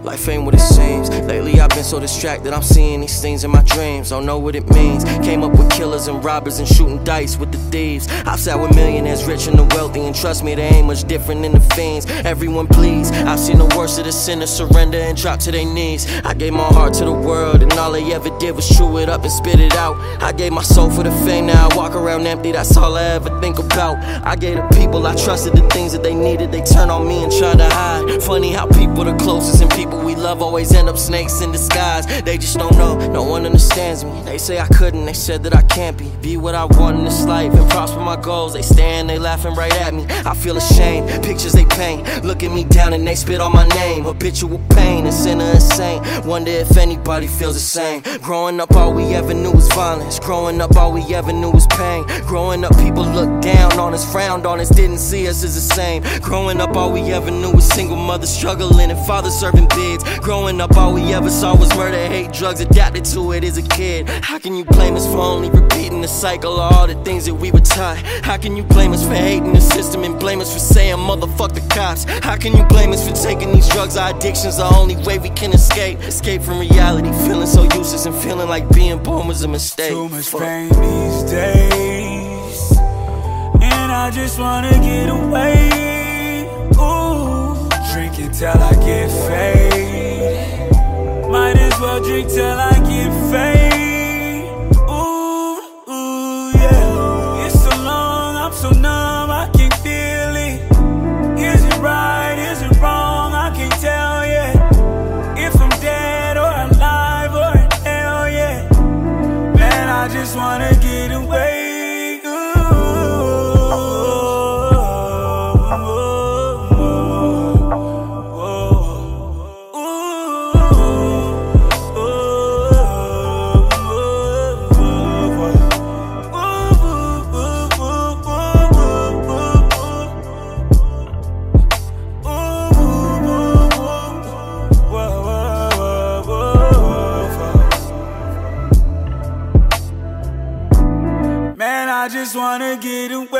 life ain't what it seems. Lately I've been so distracted, I'm seeing these things in my dreams. Don't know what it means. Came up with killers and robbers and shooting dice with the thieves. I've sat with millionaires, rich and the wealthy, and trust me, they ain't much different than the fiends. Everyone please, I've seen the worst of the sinners surrender and drop to their knees. I gave my heart to the world, and all they ever did was chew it up and spit it out. I gave my soul for the fame, now I walk around empty, that's all I ever think about. I gave the people I trusted the things that they needed, they turn on me and try to hide. Funny how people the closest and people we love always end up snakes in disguise. They just don't know, no one understands me. They say I couldn't, they said that I can't be what I want in this life and prosper my goals. They stand, they laughing right at me. I feel ashamed, pictures they paint, look at me down and they spit on my name. Habitual pain, a sinner insane. Wonder if anybody feels the same. Growing up, all we ever knew was violence. Growing up, all we ever knew was pain. Growing up, people looked down on us, frowned on us, didn't see us as the same. Growing up, all we ever knew was single mothers struggling and fathers serving bids. Growing up, all we ever saw was murder, hate, drugs, adapted to it as a kid. How can you blame us for only repeating the cycle of all the things that we were taught? How can you blame us for hating the system and blame us for saying motherfuck the cops? How can you blame us for taking these drugs? Our addiction's the only way we can escape from reality. Feeling so useless and feeling like being born was a mistake. Too much pain these days, and I just wanna get away. Ooh, drinking till I get faded. Might as well drink till I get faded. Ooh, yeah. It's so long, I'm so numb, I can't feel it. Is it right, is it wrong, I can't tell yet. If I'm dead or alive or in hell, yeah. Man, I just wanna get away. I just wanna get away.